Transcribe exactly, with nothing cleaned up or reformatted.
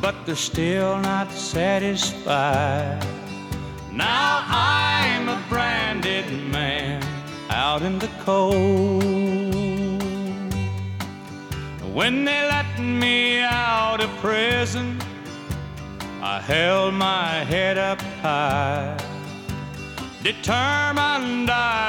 but they're still not satisfied. Now I'm a branded man out in the cold. When they let me out of prison, I held my head up high, determined I